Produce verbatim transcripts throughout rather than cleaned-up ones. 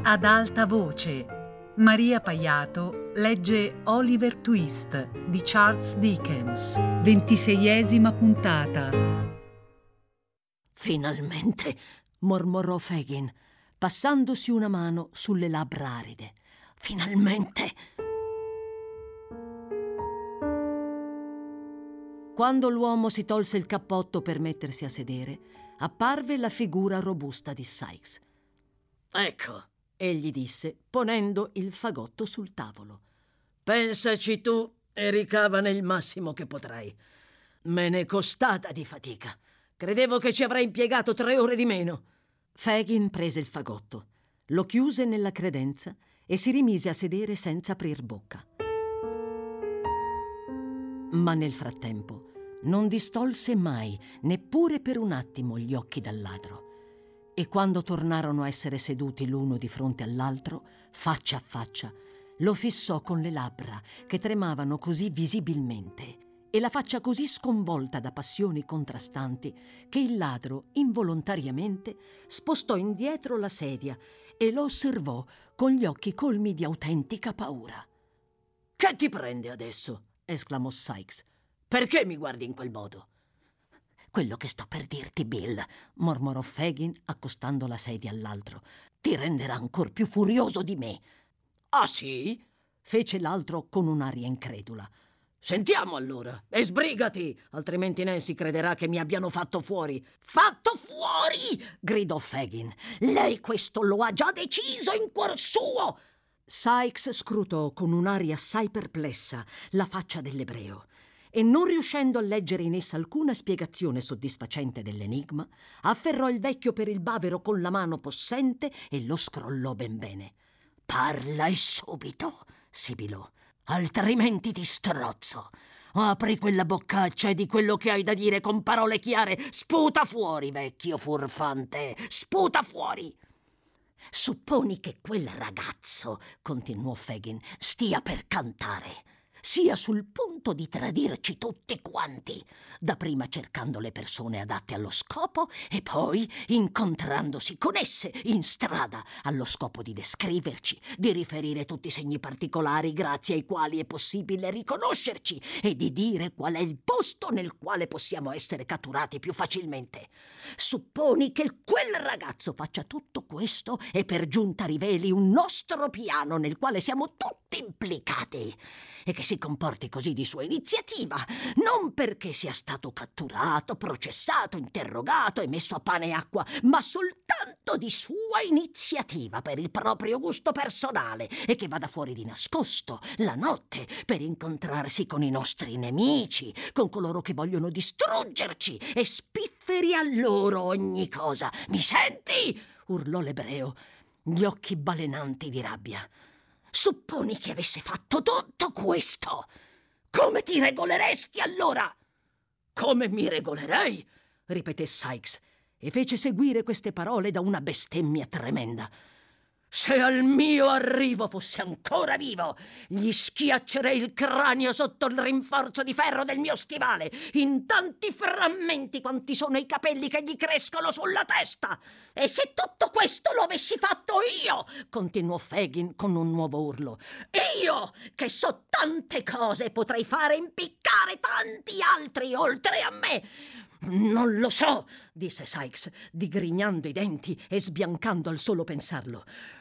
Ad alta voce, Maria Paiato legge Oliver Twist di Charles Dickens, ventiseiesima puntata. Finalmente, mormorò Fagin, passandosi una mano sulle labbra aride. Finalmente! Quando l'uomo si tolse il cappotto per mettersi a sedere, apparve la figura robusta di Sikes. «Ecco», egli disse, ponendo il fagotto sul tavolo. «Pensaci tu e ricavane il massimo che potrai. Me n'è costata di fatica. Credevo che ci avrei impiegato tre ore di meno». Fagin prese il fagotto, lo chiuse nella credenza e si rimise a sedere senza aprir bocca. Ma nel frattempo non distolse mai, neppure per un attimo, gli occhi dal ladro. E quando tornarono a essere seduti l'uno di fronte all'altro, faccia a faccia, lo fissò con le labbra che tremavano così visibilmente e la faccia così sconvolta da passioni contrastanti che il ladro involontariamente spostò indietro la sedia e lo osservò con gli occhi colmi di autentica paura. «Che ti prende adesso?» esclamò Sikes. «Perché mi guardi in quel modo?» «Quello che sto per dirti, Bill», mormorò Fagin accostando la sedia all'altro, «ti renderà ancor più furioso di me». «Ah sì?» fece l'altro con un'aria incredula. «Sentiamo allora e sbrigati, altrimenti Nancy crederà che mi abbiano fatto fuori». «Fatto fuori?» gridò Fagin. «Lei questo lo ha già deciso in cuor suo». Sikes scrutò con un'aria assai perplessa la faccia dell'ebreo e, non riuscendo a leggere in essa alcuna spiegazione soddisfacente dell'enigma, afferrò il vecchio per il bavero con la mano possente e lo scrollò ben bene. «Parla e subito», sibilò, «altrimenti ti strozzo. Apri quella boccaccia e di quello che hai da dire con parole chiare. Sputa fuori, vecchio furfante, sputa fuori». «Supponi che quel ragazzo», continuò Fagin, «stia per cantare. Sia sul punto di tradirci tutti quanti, dapprima cercando le persone adatte allo scopo e poi incontrandosi con esse in strada allo scopo di descriverci, di riferire tutti i segni particolari grazie ai quali è possibile riconoscerci e di dire qual è il posto nel quale possiamo essere catturati più facilmente. Supponi che quel ragazzo faccia tutto questo e per giunta riveli un nostro piano nel quale siamo tutti implicati e che si comporti così di sua iniziativa, non perché sia stato catturato, processato, interrogato e messo a pane e acqua, ma soltanto di sua iniziativa per il proprio gusto personale e che vada fuori di nascosto la notte per incontrarsi con i nostri nemici, con coloro che vogliono distruggerci e spifferi a loro ogni cosa. Mi senti?» urlò l'ebreo, gli occhi balenanti di rabbia. «Supponi che avesse fatto tutto questo. Come ti regoleresti allora?» «Come mi regolerei?» ripeté Sikes e fece seguire queste parole da una bestemmia tremenda. «Se al mio arrivo fosse ancora vivo, gli schiaccerei il cranio sotto il rinforzo di ferro del mio stivale, in tanti frammenti quanti sono i capelli che gli crescono sulla testa. E se tutto questo lo avessi fatto io», continuò Fagin con un nuovo urlo, «io, che so tante cose e potrei fare impiccare tanti altri oltre a me». «Non lo so», disse Sikes, digrignando i denti e sbiancando al solo pensarlo.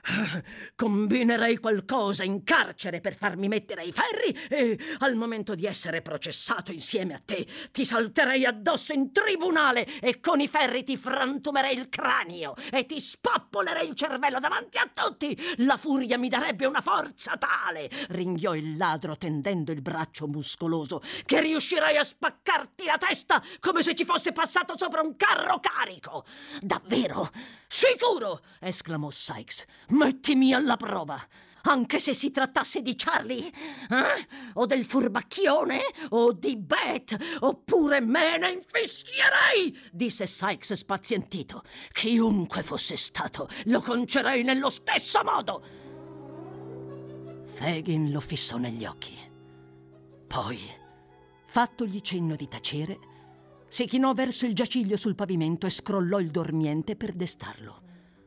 «Combinerei qualcosa in carcere per farmi mettere ai ferri e, al momento di essere processato insieme a te, ti salterei addosso in tribunale e con i ferri ti frantumerei il cranio e ti spappolerei il cervello davanti a tutti. La furia mi darebbe una forza tale», ringhiò il ladro tendendo il braccio muscoloso, «che riuscirei a spaccarti la testa come se ci fosse passato sopra un carro carico». «Davvero?» «Sicuro!» esclamò Sikes. «Mettimi alla prova. Anche se si trattasse di Charlie, eh? O del furbacchione, o di Beth, oppure me ne infischierei», disse Sikes spazientito. «Chiunque fosse stato, lo concerei nello stesso modo». Fagin lo fissò negli occhi. Poi, fattogli cenno di tacere, si chinò verso il giaciglio sul pavimento e scrollò il dormiente per destarlo.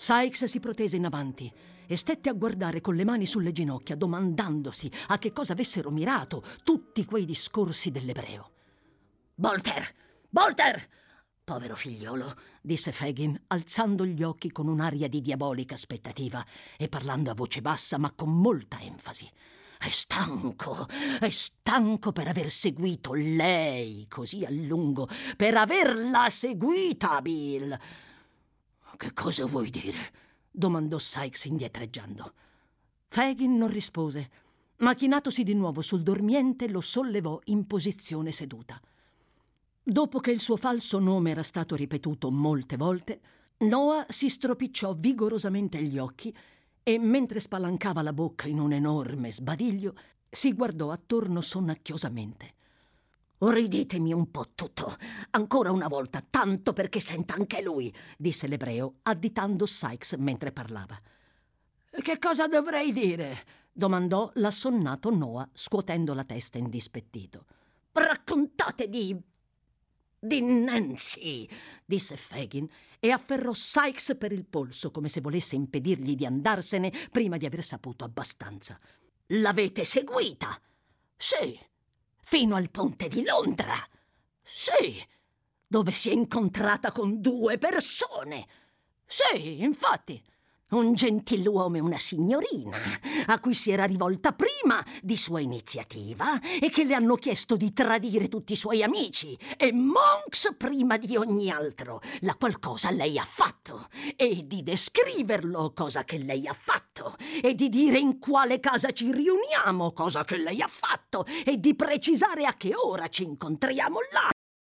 Sykes si protese in avanti e stette a guardare con le mani sulle ginocchia, domandandosi a che cosa avessero mirato tutti quei discorsi dell'ebreo. «Bolter! Bolter! Povero figliolo», disse Fagin, alzando gli occhi con un'aria di diabolica aspettativa e parlando a voce bassa ma con molta enfasi. «È stanco, è stanco per aver seguito lei così a lungo, per averla seguita, Bill!» «Che cosa vuoi dire?» domandò Sykes indietreggiando. Fagin non rispose, ma chinatosi di nuovo sul dormiente lo sollevò in posizione seduta. Dopo che il suo falso nome era stato ripetuto molte volte, Noah si stropicciò vigorosamente gli occhi e, mentre spalancava la bocca in un enorme sbadiglio, si guardò attorno sonnacchiosamente. «Riditemi un po' tutto, ancora una volta, tanto perché senta anche lui», disse l'ebreo, additando Sykes mentre parlava. «Che cosa dovrei dire?» domandò l'assonnato Noah, scuotendo la testa indispettito. «Raccontate di... di Nancy», disse Fagin, e afferrò Sykes per il polso, come se volesse impedirgli di andarsene prima di aver saputo abbastanza. «L'avete seguita?» «Sì». «Fino al ponte di Londra?» «Sì». «Dove si è incontrata con due persone?» «Sì, infatti». «Un gentiluomo e una signorina a cui si era rivolta prima di sua iniziativa e che le hanno chiesto di tradire tutti i suoi amici, e Monks prima di ogni altro, la qual cosa lei ha fatto, e di descriverlo, cosa che lei ha fatto, e di dire in quale casa ci riuniamo, cosa che lei ha fatto, e di precisare a che ora ci incontriamo là.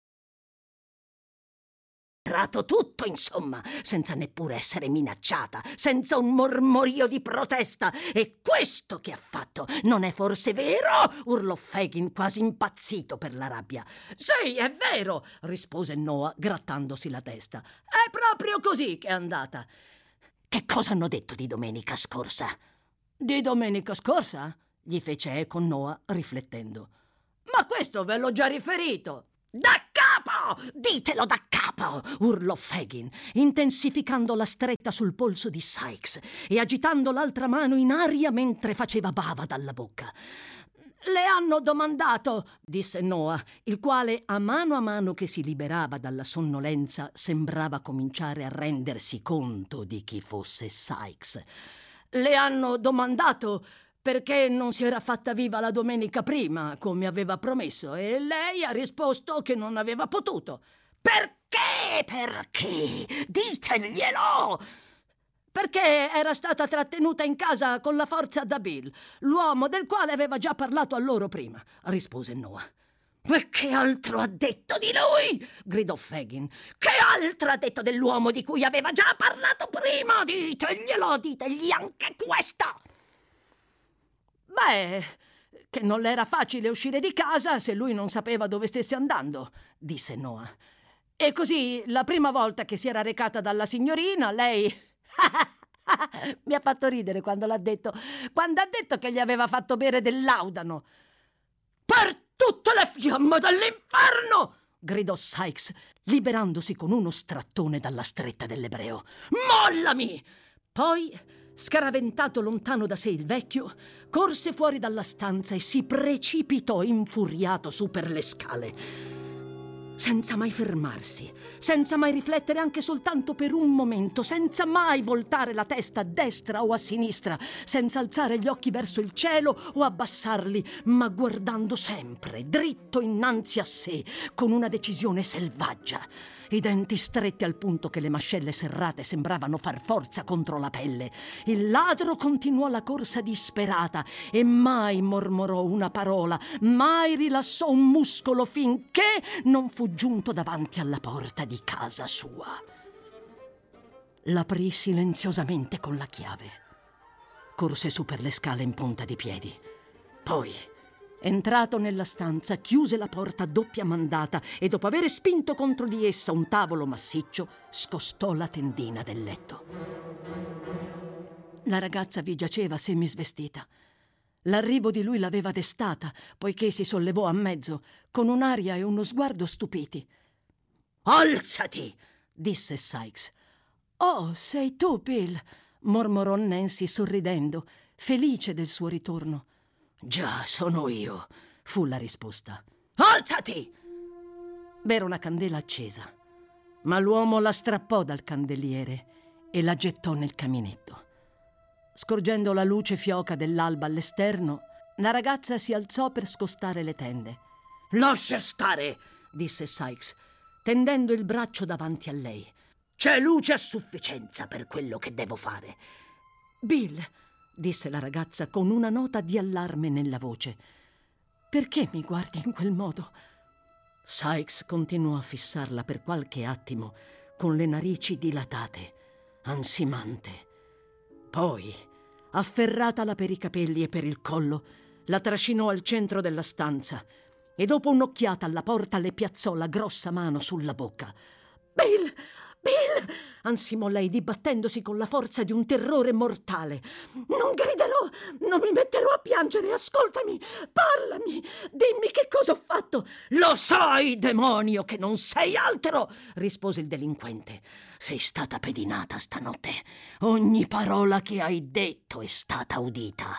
Tutto, insomma, senza neppure essere minacciata, senza un mormorio di protesta. E questo che ha fatto non è forse vero?» urlò Fagin, quasi impazzito per la rabbia. «Sì, è vero», rispose Noah, grattandosi la testa. «È proprio così che è andata». «Che cosa hanno detto di domenica scorsa?» «Di domenica scorsa?» gli fece eco Noah, riflettendo. «Ma questo ve l'ho già riferito». «Da capo! Ditelo da capo!» urlò Fagin, intensificando la stretta sul polso di Sykes e agitando l'altra mano in aria mentre faceva bava dalla bocca. «Le hanno domandato», disse Noah, il quale, a mano a mano che si liberava dalla sonnolenza, sembrava cominciare a rendersi conto di chi fosse Sykes. «Le hanno domandato perché non si era fatta viva la domenica prima, come aveva promesso, e lei ha risposto che non aveva potuto». «Perché? Perché? Diteglielo!» «Perché era stata trattenuta in casa con la forza da Bill, l'uomo del quale aveva già parlato a loro prima», rispose Noah. «E che altro ha detto di lui?» gridò Fagin. «Che altro ha detto dell'uomo di cui aveva già parlato prima? Diteglielo, ditegli anche questo!» «Beh, che non le era facile uscire di casa se lui non sapeva dove stesse andando», disse Noah. «E così, la prima volta che si era recata dalla signorina, lei...» Mi ha fatto ridere quando l'ha detto, quando ha detto che gli aveva fatto bere del laudano. «Per tutte le fiamme dell'inferno!» gridò Sykes, liberandosi con uno strattone dalla stretta dell'ebreo. «Mollami!» Poi, scaraventato lontano da sé il vecchio, corse fuori dalla stanza e si precipitò infuriato su per le scale, senza mai fermarsi, senza mai riflettere anche soltanto per un momento, senza mai voltare la testa a destra o a sinistra, senza alzare gli occhi verso il cielo o abbassarli, ma guardando sempre dritto innanzi a sé, con una decisione selvaggia, i denti stretti al punto che le mascelle serrate sembravano far forza contro la pelle. Il ladro continuò la corsa disperata e mai mormorò una parola, mai rilassò un muscolo finché non fu giunto davanti alla porta di casa sua. L'aprì silenziosamente con la chiave. Corse su per le scale in punta di piedi. Poi, entrato nella stanza, chiuse la porta a doppia mandata e, dopo aver spinto contro di essa un tavolo massiccio, scostò la tendina del letto. La ragazza vi giaceva semisvestita. L'arrivo di lui l'aveva destata, poiché si sollevò a mezzo, con un'aria e uno sguardo stupiti. «Alzati!» disse Sykes. «Oh, sei tu, Bill!» mormorò Nancy sorridendo, felice del suo ritorno. «Già, sono io», fu la risposta. «Alzati!» V'era una candela accesa, ma l'uomo la strappò dal candeliere e la gettò nel caminetto. Scorgendo la luce fioca dell'alba all'esterno, la ragazza si alzò per scostare le tende. «Lascia stare!» disse Sikes, tendendo il braccio davanti a lei. «C'è luce a sufficienza per quello che devo fare». «Bill», disse la ragazza con una nota di allarme nella voce, «perché mi guardi in quel modo?» Sikes continuò a fissarla per qualche attimo con le narici dilatate, ansimante. Poi, afferratala per i capelli e per il collo, la trascinò al centro della stanza e dopo un'occhiata alla porta le piazzò la grossa mano sulla bocca. «Bill! Bill!» ansimò lei, dibattendosi con la forza di un terrore mortale. «Non griderò, non mi metterò a piangere, ascoltami, parlami, dimmi che cosa ho fatto!» «Lo sai, demonio, che non sei altro!» rispose il delinquente. «Sei stata pedinata stanotte. Ogni parola che hai detto è stata udita».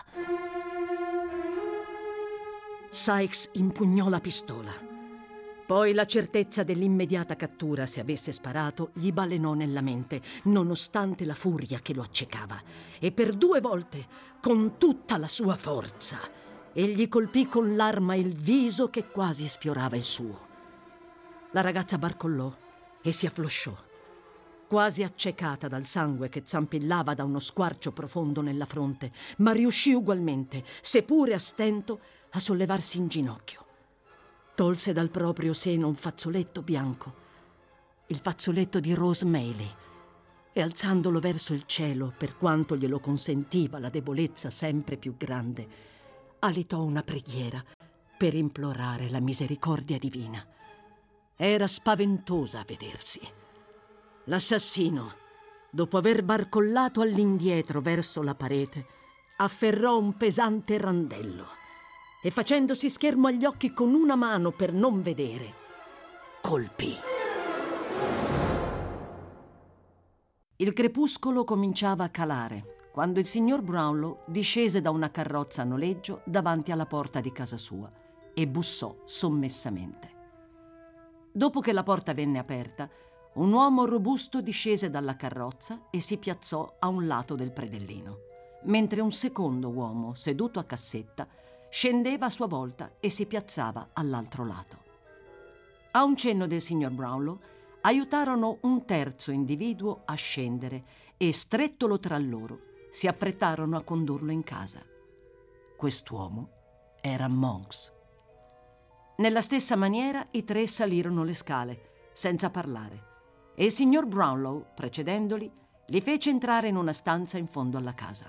Sikes impugnò la pistola. Poi la certezza dell'immediata cattura, se avesse sparato, gli balenò nella mente, nonostante la furia che lo accecava. E per due volte, con tutta la sua forza, egli colpì con l'arma il viso che quasi sfiorava il suo. La ragazza barcollò e si afflosciò, quasi accecata dal sangue che zampillava da uno squarcio profondo nella fronte, ma riuscì ugualmente, seppure a stento, a sollevarsi in ginocchio. Tolse dal proprio seno un fazzoletto bianco, il fazzoletto di Rose Maylie, e alzandolo verso il cielo, per quanto glielo consentiva la debolezza sempre più grande, alitò una preghiera per implorare la misericordia divina. Era spaventosa a vedersi. L'assassino, dopo aver barcollato all'indietro verso la parete, afferrò un pesante randello e, facendosi schermo agli occhi con una mano per non vedere, colpì. Il crepuscolo cominciava a calare quando il signor Brownlow discese da una carrozza a noleggio davanti alla porta di casa sua e bussò sommessamente. Dopo che la porta venne aperta, un uomo robusto discese dalla carrozza e si piazzò a un lato del predellino, mentre un secondo uomo, seduto a cassetta, scendeva a sua volta e si piazzava all'altro lato. A un cenno del signor Brownlow, aiutarono un terzo individuo a scendere e, strettolo tra loro, si affrettarono a condurlo in casa. Quest'uomo era Monks. Nella stessa maniera i tre salirono le scale, senza parlare, e il signor Brownlow, precedendoli, li fece entrare in una stanza in fondo alla casa.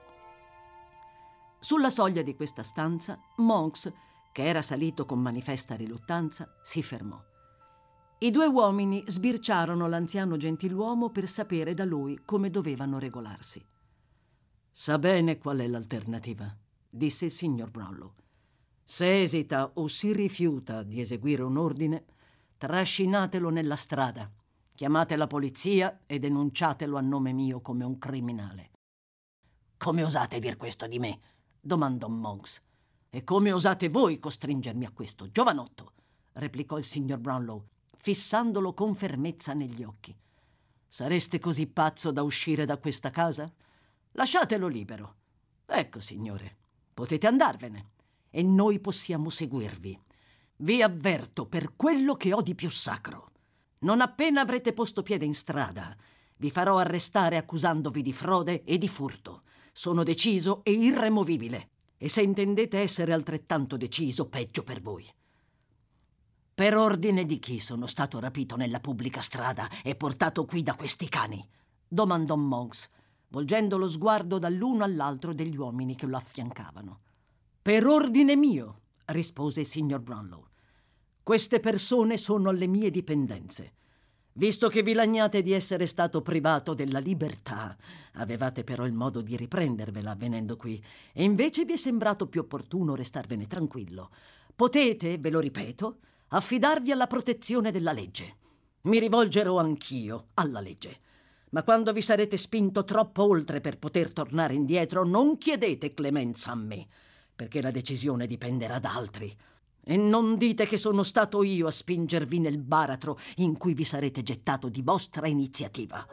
Sulla soglia di questa stanza, Monks, che era salito con manifesta riluttanza, si fermò. I due uomini sbirciarono l'anziano gentiluomo per sapere da lui come dovevano regolarsi. «Sa bene qual è l'alternativa», disse il signor Brownlow. «Se esita o si rifiuta di eseguire un ordine, trascinatelo nella strada, chiamate la polizia e denunciatelo a nome mio come un criminale». «Come osate dir questo di me?» domandò Monks. «E come osate voi costringermi a questo, giovanotto?» replicò il signor Brownlow, fissandolo con fermezza negli occhi. «Sareste così pazzo da uscire da questa casa? Lasciatelo libero. Ecco, signore, potete andarvene e noi possiamo seguirvi. Vi avverto per quello che ho di più sacro. Non appena avrete posto piede in strada, vi farò arrestare accusandovi di frode e di furto. Sono deciso e irremovibile, e se intendete essere altrettanto deciso, peggio per voi». «Per ordine di chi sono stato rapito nella pubblica strada e portato qui da questi cani?» domandò Monks, volgendo lo sguardo dall'uno all'altro degli uomini che lo affiancavano. «Per ordine mio», rispose il signor Brownlow. «Queste persone sono alle mie dipendenze. Visto che vi lagnate di essere stato privato della libertà, avevate però il modo di riprendervela venendo qui, e invece vi è sembrato più opportuno restarvene tranquillo. Potete, ve lo ripeto, affidarvi alla protezione della legge. Mi rivolgerò anch'io alla legge. Ma quando vi sarete spinto troppo oltre per poter tornare indietro, non chiedete clemenza a me, perché la decisione dipenderà da altri. E non dite che sono stato io a spingervi nel baratro in cui vi sarete gettato di vostra iniziativa.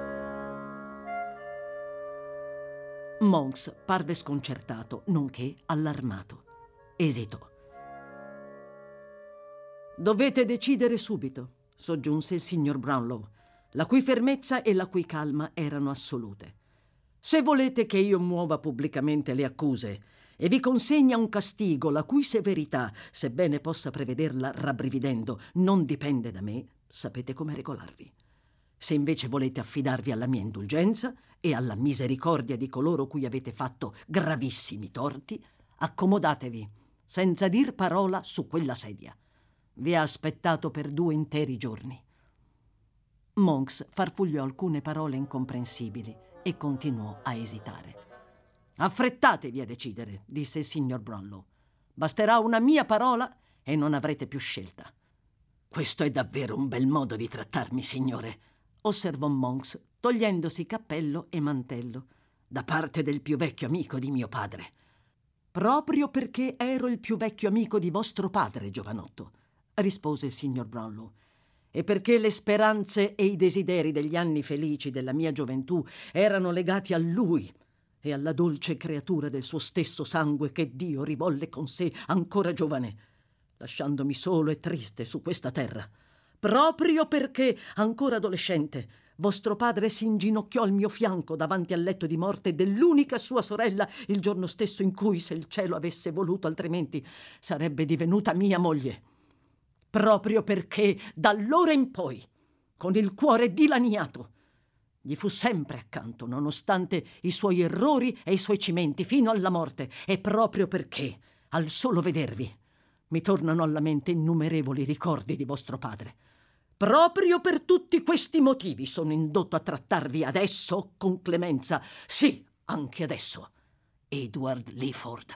Monks parve sconcertato, nonché allarmato. Esitò. Dovete decidere subito, soggiunse il signor Brownlow, la cui fermezza e la cui calma erano assolute. Se volete che io muova pubblicamente le accuse e vi consegna un castigo la cui severità, sebbene possa prevederla rabbrividendo, non dipende da me, sapete come regolarvi. Se invece volete affidarvi alla mia indulgenza e alla misericordia di coloro cui avete fatto gravissimi torti, accomodatevi, senza dir parola, su quella sedia. Vi ha aspettato per due interi giorni. Monks farfugliò alcune parole incomprensibili e continuò a esitare. Affrettatevi a decidere, disse il signor Brownlow. Basterà una mia parola e non avrete più scelta. Questo è davvero un bel modo di trattarmi, signore, osservò Monks, togliendosi cappello e mantello, da parte del più vecchio amico di mio padre. Proprio perché ero il più vecchio amico di vostro padre, giovanotto, rispose il signor Brownlow, e perché le speranze e i desideri degli anni felici della mia gioventù erano legati a lui e alla dolce creatura del suo stesso sangue che Dio rivolle con sé ancora giovane, lasciandomi solo e triste su questa terra. Proprio perché, ancora adolescente, vostro padre si inginocchiò al mio fianco davanti al letto di morte dell'unica sua sorella il giorno stesso in cui, se il cielo avesse voluto altrimenti, sarebbe divenuta mia moglie. Proprio perché, da allora in poi, con il cuore dilaniato, gli fu sempre accanto, nonostante i suoi errori e i suoi cimenti, fino alla morte. E proprio perché, al solo vedervi, mi tornano alla mente innumerevoli ricordi di vostro padre. Proprio per tutti questi motivi sono indotto a trattarvi adesso con clemenza, sì, anche adesso, Edward Leeford,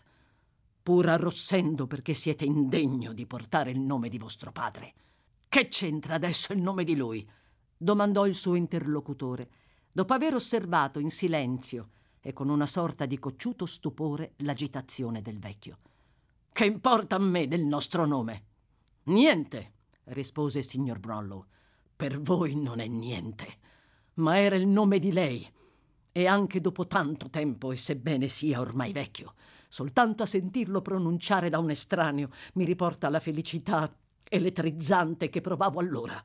pur arrossendo perché siete indegno di portare il nome di vostro padre. Che c'entra adesso il nome di lui? Domandò il suo interlocutore, dopo aver osservato in silenzio e con una sorta di cocciuto stupore l'agitazione del vecchio. Che importa a me del nostro nome? Niente, rispose il signor Brownlow. Per voi non è niente, ma era il nome di lei. E anche dopo tanto tempo, e sebbene sia ormai vecchio, soltanto a sentirlo pronunciare da un estraneo mi riporta la felicità elettrizzante che provavo allora.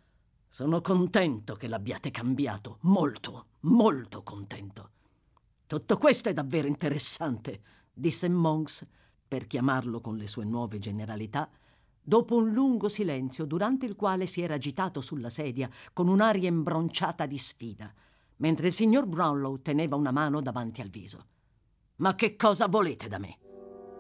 Sono contento che l'abbiate cambiato, molto, molto contento. Tutto questo è davvero interessante, disse Monks, per chiamarlo con le sue nuove generalità, dopo un lungo silenzio durante il quale si era agitato sulla sedia con un'aria imbronciata di sfida, mentre il signor Brownlow teneva una mano davanti al viso. Ma che cosa volete da me?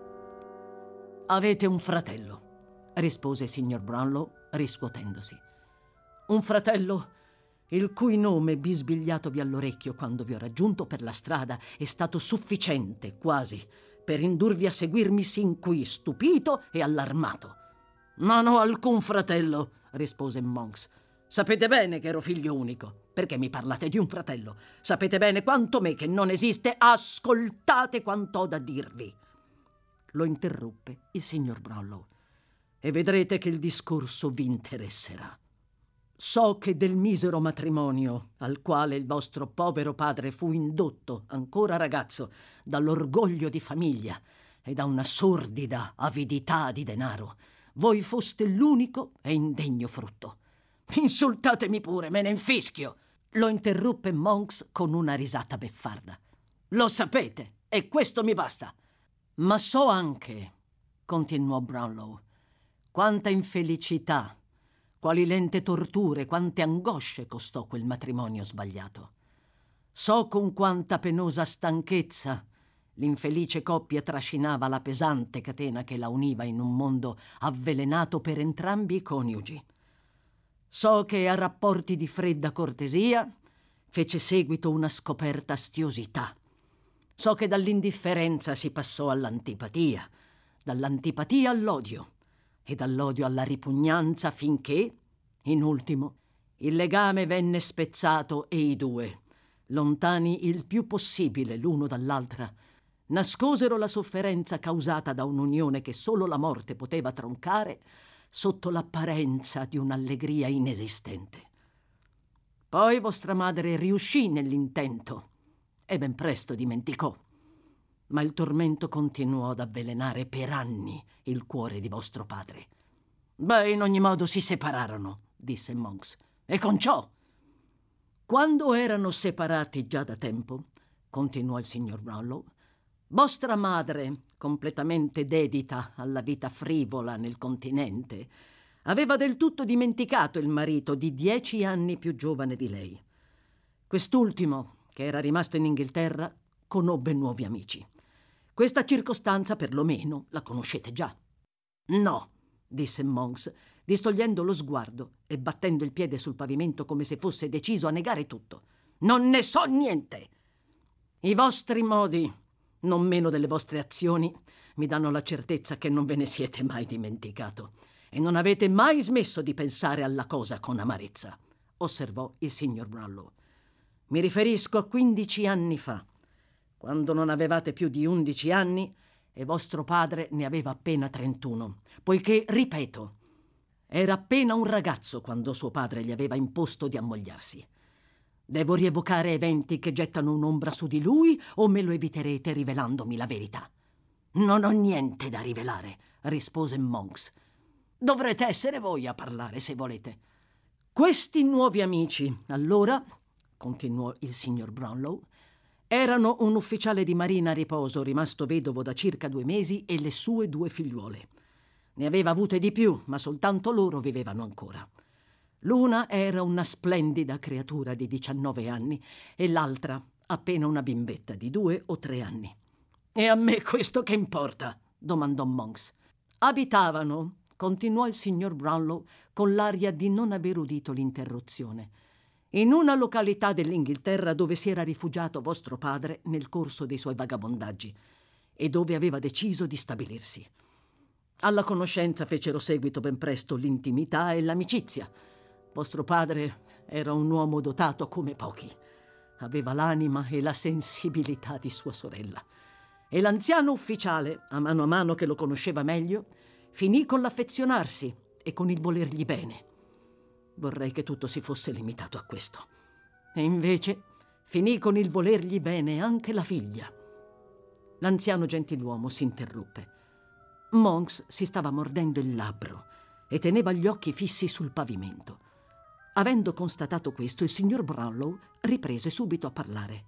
Avete un fratello, rispose il signor Brownlow, riscuotendosi. Un fratello il cui nome, bisbigliatovi all'orecchio quando vi ho raggiunto per la strada, è stato sufficiente, quasi, per indurvi a seguirmi sin qui, stupito e allarmato. Non ho alcun fratello, rispose Monks. Sapete bene che ero figlio unico. Perché mi parlate di un fratello? Sapete bene quanto me che non esiste. Ascoltate quanto ho da dirvi. Lo interruppe il signor Brownlow. E vedrete che il discorso vi interesserà. So che del misero matrimonio al quale il vostro povero padre fu indotto, ancora ragazzo, dall'orgoglio di famiglia e da una sordida avidità di denaro, voi foste l'unico e indegno frutto. Insultatemi pure, me ne infischio, lo interruppe Monks con una risata beffarda. Lo sapete, e questo mi basta. Ma so anche, continuò Brownlow, quanta infelicità, quali lente torture, quante angosce costò quel matrimonio sbagliato. So con quanta penosa stanchezza l'infelice coppia trascinava la pesante catena che la univa in un mondo avvelenato per entrambi i coniugi. So che a rapporti di fredda cortesia fece seguito una scoperta astiosità. So che dall'indifferenza si passò all'antipatia, dall'antipatia all'odio e dall'odio alla ripugnanza finché, in ultimo, Il legame venne spezzato e i due, lontani il più possibile l'uno dall'altra, nascosero la sofferenza causata da un'unione che solo la morte poteva troncare sotto l'apparenza di un'allegria inesistente. Poi vostra madre riuscì nell'intento e ben presto dimenticò, ma il tormento continuò ad avvelenare per anni il cuore di vostro padre. Beh, in ogni modo si separarono, disse Monks, e con ciò. Quando erano separati già da tempo, continuò il signor Brownlow, vostra madre, completamente dedita alla vita frivola nel continente, aveva del tutto dimenticato il marito di dieci anni più giovane di lei. Quest'ultimo, che era rimasto in Inghilterra, conobbe nuovi amici. Questa circostanza, perlomeno, la conoscete già. No, disse Monks, distogliendo lo sguardo e battendo il piede sul pavimento come se fosse deciso a negare tutto. Non ne so niente. I vostri modi, non meno delle vostre azioni, mi danno la certezza che non ve ne siete mai dimenticato e non avete mai smesso di pensare alla cosa con amarezza, osservò il signor Brownlow. Mi riferisco a quindici anni fa, quando non avevate più di undici anni e vostro padre ne aveva appena trentuno, poiché, ripeto, era appena un ragazzo quando suo padre gli aveva imposto di ammogliarsi. Devo rievocare eventi che gettano un'ombra su di lui o me lo eviterete rivelandomi la verità? Non ho niente da rivelare, rispose Monks. Dovrete essere voi a parlare se volete. Questi nuovi amici, allora, continuò il signor Brownlow, erano un ufficiale di marina a riposo rimasto vedovo da circa due mesi e le sue due figliuole. Ne aveva avute di più, ma soltanto loro vivevano ancora. L'una era una splendida creatura di diciannove anni e l'altra appena una bimbetta di due o tre anni. E a me questo che importa? Domandò Monks. Abitavano, continuò il signor Brownlow con l'aria di non aver udito l'interruzione, in una località dell'Inghilterra dove si era rifugiato vostro padre nel corso dei suoi vagabondaggi e dove aveva deciso di stabilirsi. Alla conoscenza fecero seguito ben presto l'intimità e l'amicizia. Vostro padre era un uomo dotato come pochi. Aveva l'anima e la sensibilità di sua sorella. E l'anziano ufficiale, a mano a mano che lo conosceva meglio, finì con l'affezionarsi e con il volergli bene. Vorrei che tutto si fosse limitato a questo. E invece finì con il volergli bene anche la figlia. L'anziano gentiluomo si interruppe. Monks si stava mordendo il labbro e teneva gli occhi fissi sul pavimento. Avendo constatato questo, il signor Brownlow riprese subito a parlare.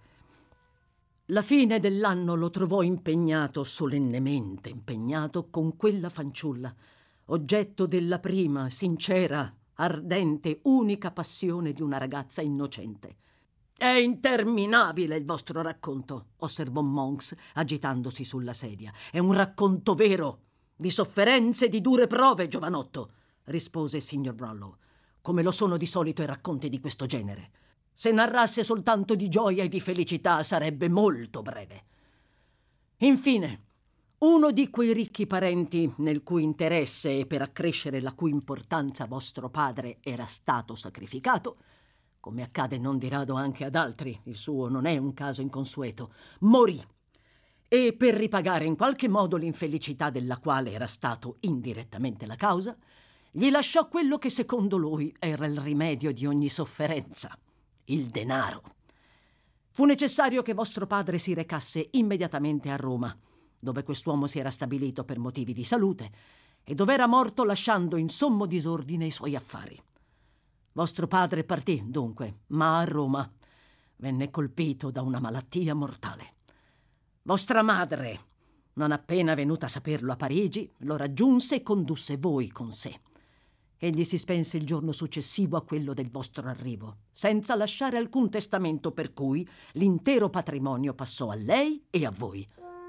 La fine dell'anno lo trovò impegnato, solennemente impegnato, con quella fanciulla, oggetto della prima, sincera, ardente, unica passione di una ragazza innocente. È interminabile il vostro racconto, osservò Monks, agitandosi sulla sedia. È un racconto vero, di sofferenze e di dure prove, giovanotto, rispose il signor Brownlow, come lo sono di solito i racconti di questo genere. Se narrasse soltanto di gioia e di felicità sarebbe molto breve. Infine, uno di quei ricchi parenti nel cui interesse e per accrescere la cui importanza vostro padre era stato sacrificato, come accade non di rado anche ad altri, il suo non è un caso inconsueto, morì e per ripagare in qualche modo l'infelicità della quale era stato indirettamente la causa, gli lasciò quello che secondo lui era il rimedio di ogni sofferenza, il denaro. Fu necessario che vostro padre si recasse immediatamente a Roma, dove quest'uomo si era stabilito per motivi di salute e dove era morto lasciando in sommo disordine i suoi affari. Vostro padre partì, dunque, ma a Roma venne colpito da una malattia mortale. Vostra madre, non appena venuta a saperlo a Parigi, lo raggiunse e condusse voi con sé. Egli si spense il giorno successivo a quello del vostro arrivo, senza lasciare alcun testamento, per cui l'intero patrimonio passò a lei e a voi.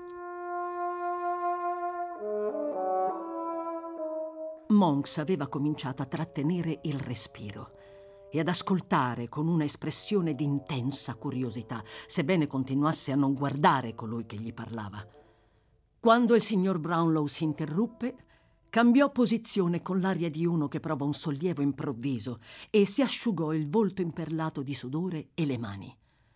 Monks aveva cominciato a trattenere il respiro e ad ascoltare con una espressione di intensa curiosità, sebbene continuasse a non guardare colui che gli parlava. Quando il signor Brownlow si interruppe, Cambiò posizione con l'aria di uno che prova un sollievo improvviso e si asciugò il volto imperlato di sudore e le mani.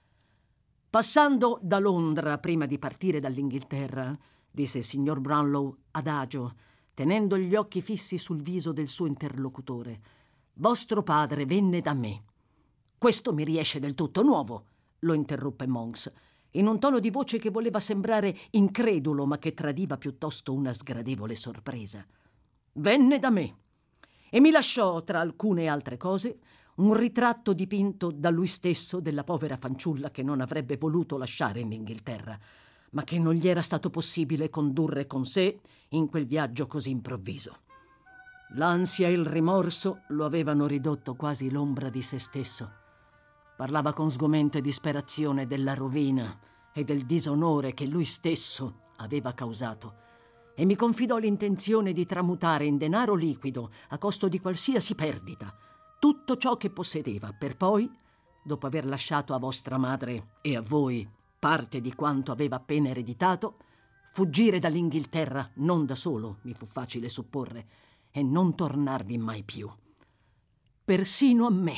«Passando da Londra prima di partire dall'Inghilterra», disse il signor Brownlow adagio, tenendo gli occhi fissi sul viso del suo interlocutore, «vostro padre venne da me». «Questo mi riesce del tutto nuovo», lo interruppe Monks, in un tono di voce che voleva sembrare incredulo ma che tradiva piuttosto una sgradevole sorpresa. «Venne da me e mi lasciò, tra alcune altre cose, un ritratto dipinto da lui stesso della povera fanciulla che non avrebbe voluto lasciare in Inghilterra, ma che non gli era stato possibile condurre con sé in quel viaggio così improvviso. L'ansia e il rimorso lo avevano ridotto quasi l'ombra di se stesso. Parlava con sgomento e disperazione della rovina e del disonore che lui stesso aveva causato e mi confidò l'intenzione di tramutare in denaro liquido, a costo di qualsiasi perdita, tutto ciò che possedeva, per poi, dopo aver lasciato a vostra madre e a voi parte di quanto aveva appena ereditato, fuggire dall'Inghilterra non da solo, mi fu facile supporre, e non tornarvi mai più. Persino a me,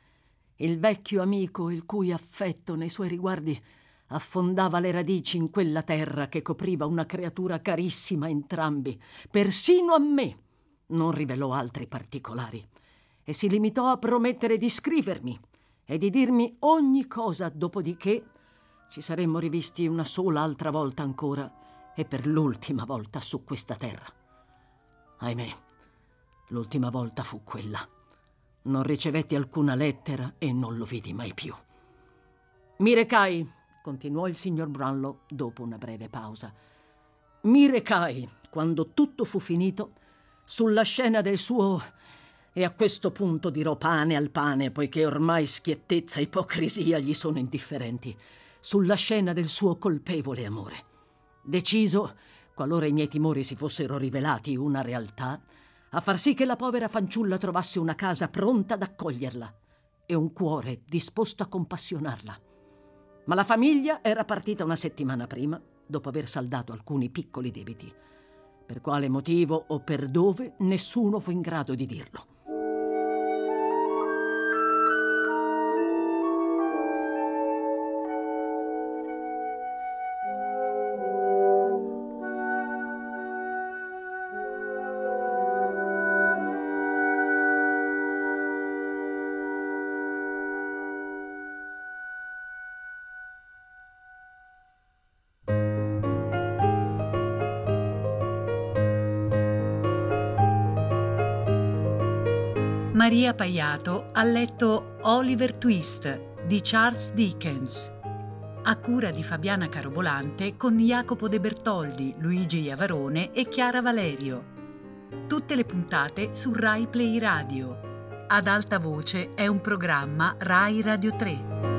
il vecchio amico il cui affetto nei suoi riguardi affondava le radici in quella terra che copriva una creatura carissima a entrambi, persino a me non rivelò altri particolari e si limitò a promettere di scrivermi e di dirmi ogni cosa, dopodiché ci saremmo rivisti una sola altra volta ancora e per l'ultima volta su questa terra. Ahimè, l'ultima volta fu quella. Non ricevetti alcuna lettera e non lo vidi mai più. Mi recai, continuò il signor Brownlow dopo una breve pausa, mi recai, quando tutto fu finito, sulla scena del suo, e a questo punto dirò pane al pane, poiché ormai schiettezza e ipocrisia gli sono indifferenti, sulla scena del suo colpevole amore. Deciso, qualora i miei timori si fossero rivelati una realtà, a far sì che la povera fanciulla trovasse una casa pronta ad accoglierla e un cuore disposto a compassionarla. Ma la famiglia era partita una settimana prima, dopo aver saldato alcuni piccoli debiti. Per quale motivo o per dove, nessuno fu in grado di dirlo. Maria Paiato ha letto Oliver Twist di Charles Dickens, a cura di Fabiana Carobolante con Jacopo De Bertoldi, Luigi Iavarone e Chiara Valerio. Tutte le puntate su Rai Play Radio. Ad alta voce è un programma Rai Radio tre.